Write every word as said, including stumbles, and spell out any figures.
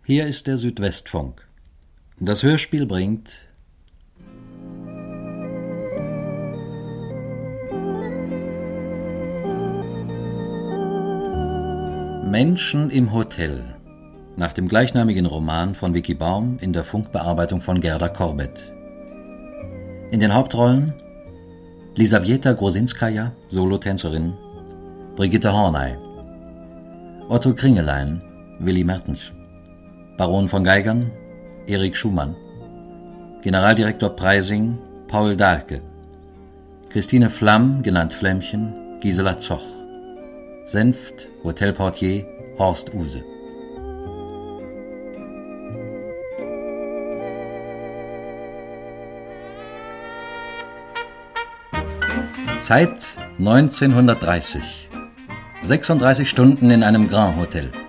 Hier ist der Südwestfunk. Das Hörspiel bringt Menschen im Hotel, nach dem gleichnamigen Roman von Vicky Baum in der Funkbearbeitung von Gerda Corbett. In den Hauptrollen Lisawieta Grosinskaja, Solotänzerin, Brigitte Horney, Otto Kringelein, Willi Mertens, Baron von Geigern, Erik Schumann, Generaldirektor Preising, Paul Dahlke, Christine Flamm, genannt Flämmchen, Gisela Zoch, Senft, Hotelportier, Horst Use. Zeit neunzehnhundertdreißig. sechsunddreißig Stunden in einem Grand Hotel.